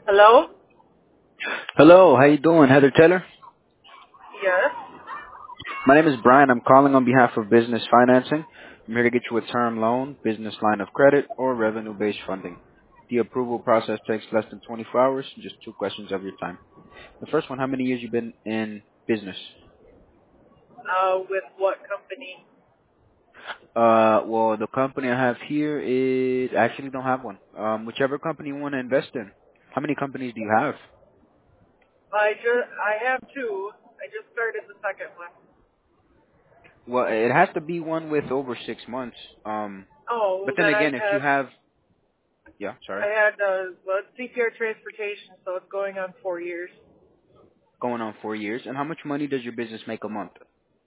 Hello? Hello, how you doing, Heather Taylor? Yes. My name is Brian. I'm calling on behalf of Business Financing. I'm here to get you a term loan, business line of credit, or revenue-based funding. The approval process takes less than 24 hours, just two questions of your time. The first one, how many years you been in business? With what company? Well, the company I have here is, I actually don't have one. Whichever company you want to invest in. How many companies do you have? I have two. I just started the second one. Well, it has to be one with over 6 months. Oh, But then then I again, if you had have, yeah, sorry. CPR transportation, so it's going on 4 years. Going on 4 years. And how much money does your business make a month?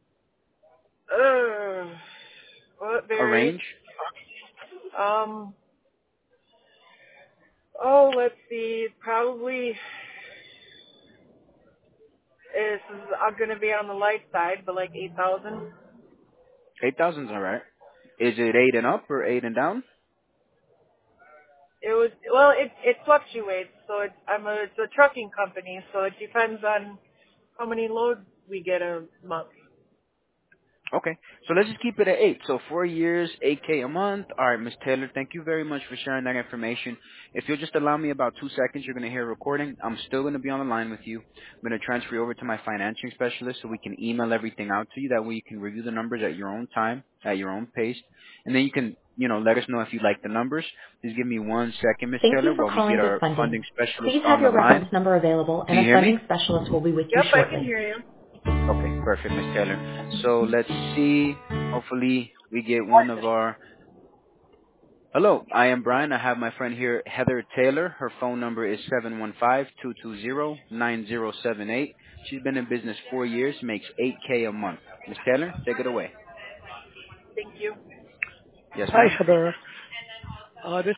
Uh, well, it A varies. range? Um, let's see. Probably I'm gonna be on the light side, but like 8,000. 8,000 is alright. Is it 8 and up or 8 and down? It fluctuates. So it's a trucking company, so it depends on how many loads we get a month. Okay. So let's just keep it at 8. So 4 years, 8K a month. Alright, Miss Taylor, thank you very much for sharing that information. If you'll just allow me about 2 seconds, you're going to hear a recording. I'm still going to be on the line with you. I'm going to transfer you over to my financing specialist so we can email everything out to you. That way you can review the numbers at your own time, at your own pace. And then you can, let us know if you like the numbers. Just give me 1 second, Miss Thank you Taylor, for while we calling get Good our Funding. funding specialist Please have on the your line. reference number available Do and you a hear me? funding specialist will be with you Yep, I can shortly. hear you. Okay, perfect, Miss Taylor. So let's see. Hopefully we get one of our. Hello, I am Brian. I have my friend here, Heather Taylor. Her phone number is 715-220-9078. She's been in business 4 years, makes 8K a month. Miss Taylor, take it away. Thank you. Yes, Hi, ma'am. Heather. This